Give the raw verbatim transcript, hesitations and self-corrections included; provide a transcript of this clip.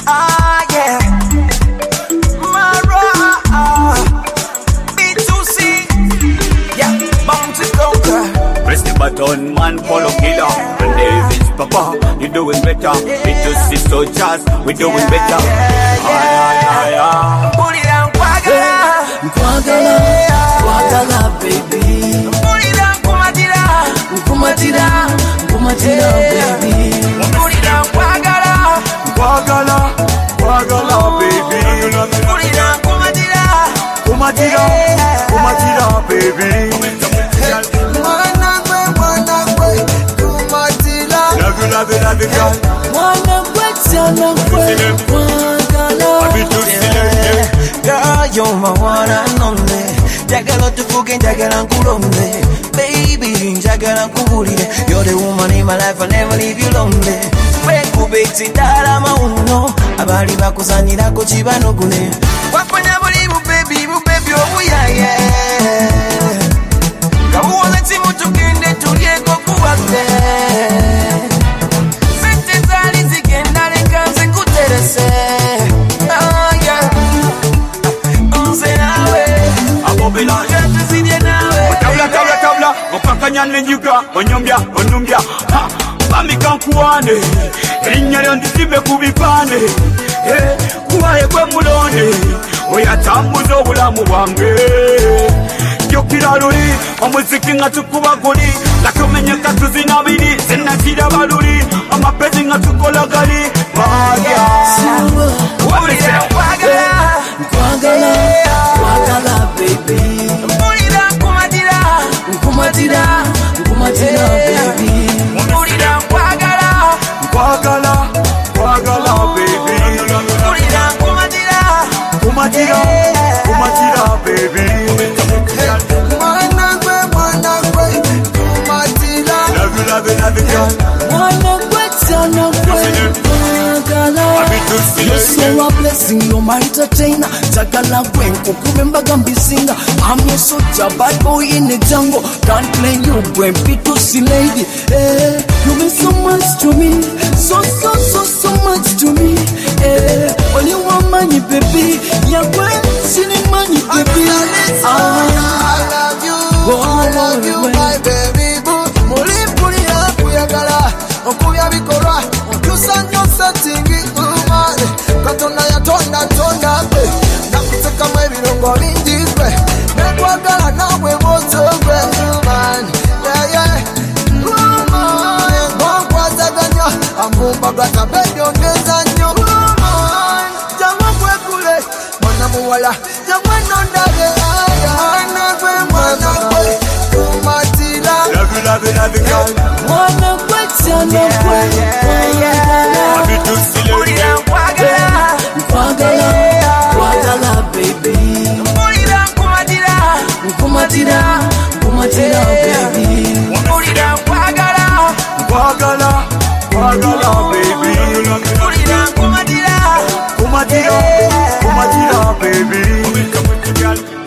Ah, yeah. Mara, B two C. Yeah, bound to conquer. Press the button, man, follow killer. And Davis, Papa, you doing better. B two C soldiers, we doing better. Ay, ay, ay, ay. Put it down, Kwagala. Kwagala, Kwagala, baby. Put it down, Kumatira. Kumatira, Kumatira, baby. Put it down, Kwagala. Kwagala, Kwagala, baby. Put it down, Kumatira. Kumatira, Kumatira, baby. Managwe, managwe, Kumatira. Love you, love you, love you, girl. Managwe, managwe, Kwagala. Girl, you're my one and only. Jagala tufuke, jagala nkulonde. Baby, jagala nkubulire. You're the woman in my life, I'll never leave you lonely. Wekubeti ndala mauno. Abali bakuzanirako kibanogule. Wafanya buli bu baby, bu baby obuyaye. Kabuwole timu tugende tulyeko kuwate. Sente zali zigenda leka nze kuterese. Ah, yeah. Nze nawe. Abobila. Yatuzidye nawe. Tabla, tabla, tabla. Okakanya nenyuga, onyombya, onumbya. Ha, bami kankuwane. Erinnya lyo ndisibe ku bipande. Eh, kuwaye gwe mulonde. Oyatambuza obulamu bwange. Jjukira luli, omuziki nga tukuba guli. Nga tumenyeka tuzina biri, sennakiraba luli. Amapezi nga tukola gali. Maya. Pulira nkwagala. Kwagala, Kwagala, baby. Pulira nkumatira. Kumatira, Kumatira, baby. Pulira nkwagala. Kwagala, Kwagala, baby. Pulira nkumatira. Kumatira, Kumatira, baby. Managwe, managwe, Kumatira. Love you, love you, love you, girl. Managwe, managwe, Kwagala. You're so a blessing, you're my entertainer. Jagala gwen, kukube mbaga mbisinga. I'm your soldier, bad boy in the jungle. Can't play you, gwen, B two C lady. Eh, you mean so much to me. So, so, so, so much to me. Eh, only one money, baby. Yeah, gwen, silly money, baby. Ah, I love you, oh, I love you, well. my baby boo. Muli pulira kuyagala, okubya bikolwa, okyusa settingi umane. Katonda yatonda tonda gwe, nakusekamu ebirungo bingi gwe. Nekwagala nawe bw'oto gwe umane. Yeah, yeah. Umane, ng'onkwasaganya, amumbaga tabenyongeza nnyo. Umane, jangu kwekule, mwana muwala, jangu enondabe. Managwe, managwe, Kumatira. Love you, love you, love you, girl. Managwe, managwe, Kwagala. B two C lady. Pulira nkwagala. Kwagala, Kwagala, baby. Pulira nkumatira. Kumatira, Kumatira, baby. Pulira nkwagala. Kwagala, Kwagala, baby. Pulira nkumatira. Kumatira, Kumatira, baby.